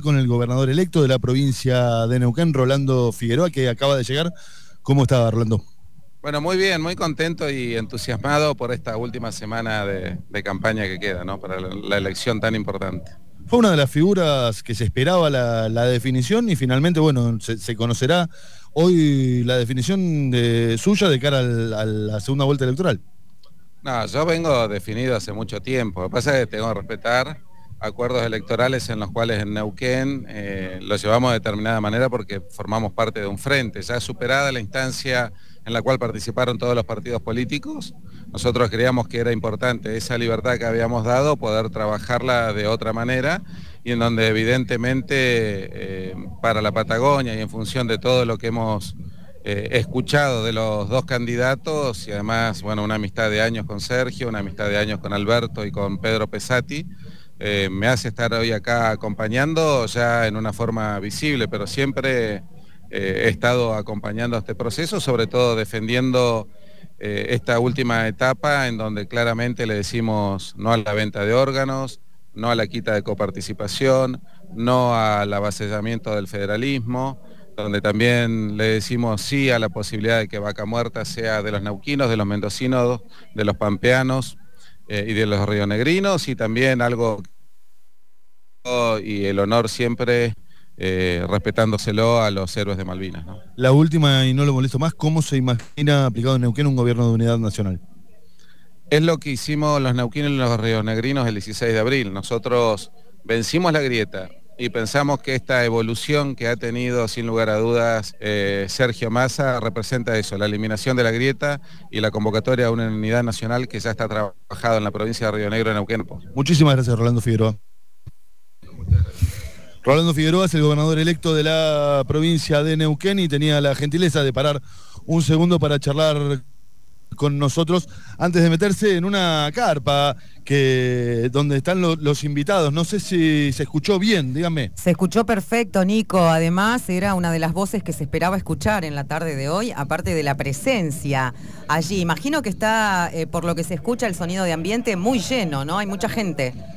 con el gobernador electo de la provincia de Neuquén, Rolando Figueroa, que acaba de llegar. ¿Cómo está, Rolando? Bueno, muy bien, muy contento y entusiasmado por esta última semana de campaña que queda, ¿no? Para la elección tan importante. Fue una de las figuras que se esperaba la definición y finalmente, bueno, se conocerá hoy la definición suya de cara a la segunda vuelta electoral. No, yo vengo definido hace mucho tiempo. Lo que pasa es que tengo que respetar acuerdos electorales en los cuales en Neuquén los llevamos de determinada manera porque formamos parte de un frente. Ya superada la instancia en la cual participaron todos los partidos políticos, nosotros creíamos que era importante esa libertad que habíamos dado, poder trabajarla de otra manera y en donde evidentemente para la Patagonia y en función de todo lo que hemos escuchado de los dos candidatos y además, bueno, una amistad de años con Sergio, una amistad de años con Alberto y con Pedro Pesati, me hace estar hoy acá acompañando ya en una forma visible, pero siempre he estado acompañando este proceso, sobre todo defendiendo esta última etapa en donde claramente le decimos no a la venta de órganos, no a la quita de coparticipación, no al avasallamiento del federalismo, donde también le decimos sí a la posibilidad de que Vaca Muerta sea de los neuquinos, de los mendocinos, de los pampeanos y de los rionegrinos, y también algo y el honor siempre respetándoselo a los héroes de Malvinas, ¿no? La última, y no lo molesto más, ¿cómo se imagina aplicado en Neuquén un gobierno de unidad nacional? Es lo que hicimos los neuquinos y los rionegrinos el 16 de abril. Nosotros vencimos la grieta y pensamos que esta evolución que ha tenido sin lugar a dudas Sergio Massa representa eso, la eliminación de la grieta y la convocatoria a una unidad nacional que ya está trabajado en la provincia de Río Negro, en Neuquén. Muchísimas gracias, Rolando Figueroa. Rolando Figueroa es el gobernador electo de la provincia de Neuquén y tenía la gentileza de parar un segundo para charlar con nosotros antes de meterse en una carpa donde están los invitados. No sé si se escuchó bien, díganme. Se escuchó perfecto, Nico. Además, era una de las voces que se esperaba escuchar en la tarde de hoy, aparte de la presencia allí. Imagino que está, por lo que se escucha, el sonido de ambiente muy lleno, ¿no? Hay mucha gente.